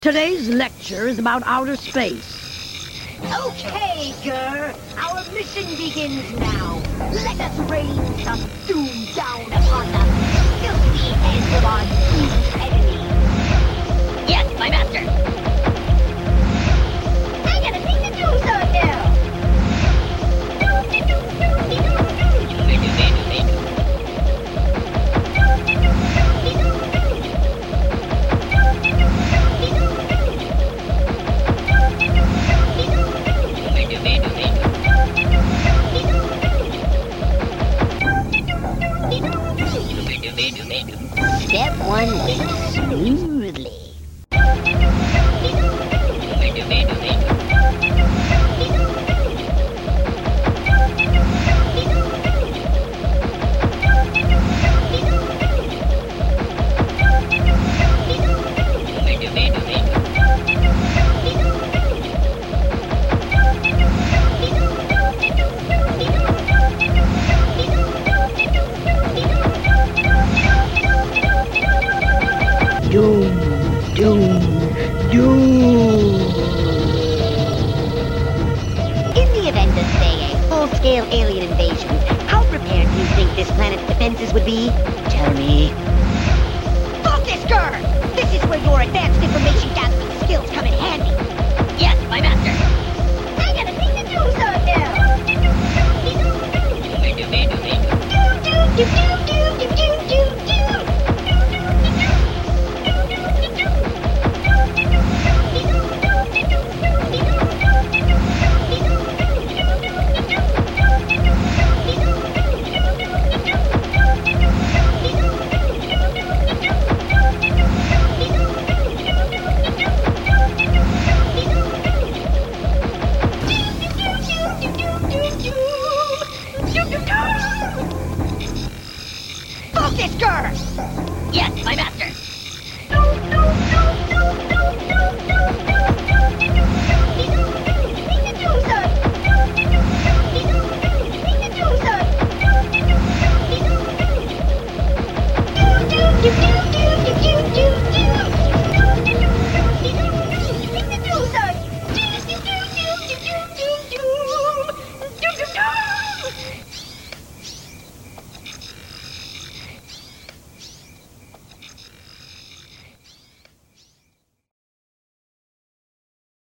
Today's lecture is about outer space. Okay, Gur. Our mission begins now. Let us rain some doom down upon the filthy heads of our huge enemy. Yes, my master. I gotta sing the doom song now. Step one went smoothly. Doom, doom, doom. In the event of, say, a full-scale alien invasion, how prepared do you think this planet's defenses would be? Tell me. Focus, Gur! This is where your advanced information gathering skills come in handy. Yes, my master. I gotta sing the doom song now. Do, do, do, do, do, do, do, do. Focus, Gur! Yes, my master.